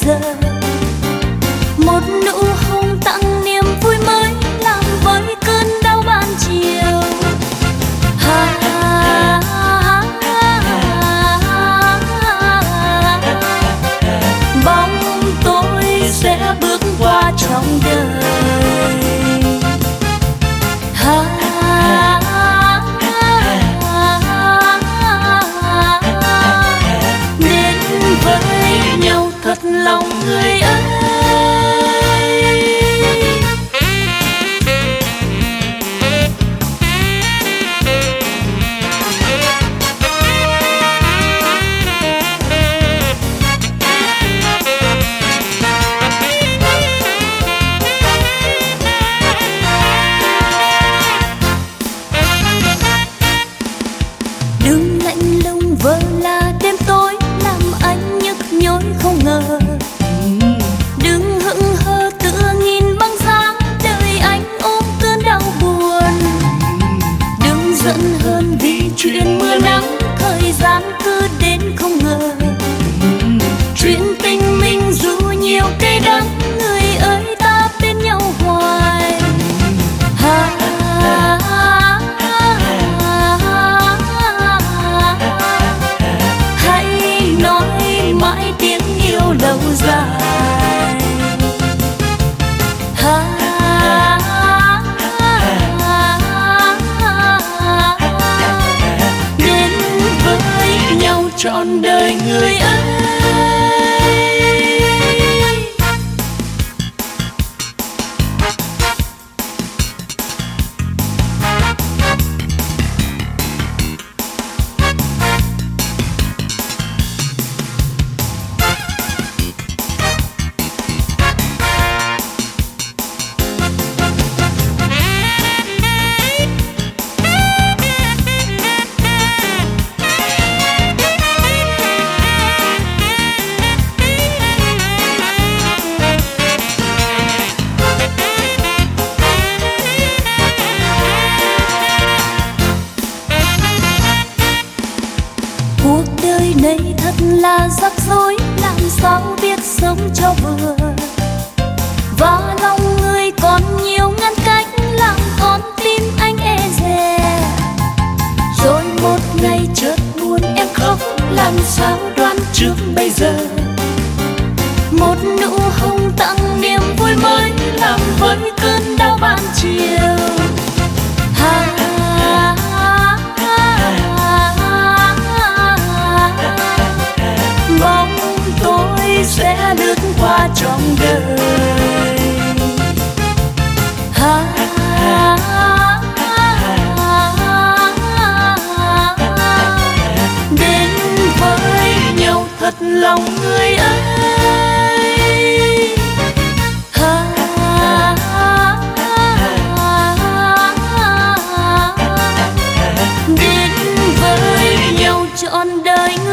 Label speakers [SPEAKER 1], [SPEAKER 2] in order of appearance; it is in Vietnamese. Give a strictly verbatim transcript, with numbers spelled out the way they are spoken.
[SPEAKER 1] giờ. Một nụ hôn tặng niềm vui mới làm với cơn đau ban chiều. Ha, ha, ha, ha, ha. Bóng tôi sẽ bước qua trong đời. Ha, ha, ha, ha. Đến với nhau thật lòng người ơi. Đừng lạnh lùng vờ là đêm tối làm anh nhức nhối không ngờ. Đừng hững hờ tựa nhìn băng giá đời anh ôm cơn đau buồn. Đừng giận hơn vì chuyện mưa nắng thời gian cứ đến không ngờ. Chuyện tình mình dù nhiều cay đắng người ơi ta bên nhau hoài. Ha, ha, ha, ha. Hãy nói mãi tiếng yêu lâu dài. Ha, ha, ha. Đến với nhau trọn đời người ơi. Cuộc đời này thật là rắc rối, làm sao biết sống cho vừa. Và lòng người còn nhiều ngăn cách, làm con tim anh e dè. Rồi một ngày chợt buồn em khóc, làm sao đoán trước bây giờ. Một nụ hôn tặng niềm vui mới, làm với cơn đau ban chiều. Ha, ha, ha, ha. Bóng tôi sẽ lướt qua trong đời. Ha, ha, ha, ha. Đến với nhau thật lòng người ơi. Ha, ha, ha, ha. Đến với nhau trọn đời người.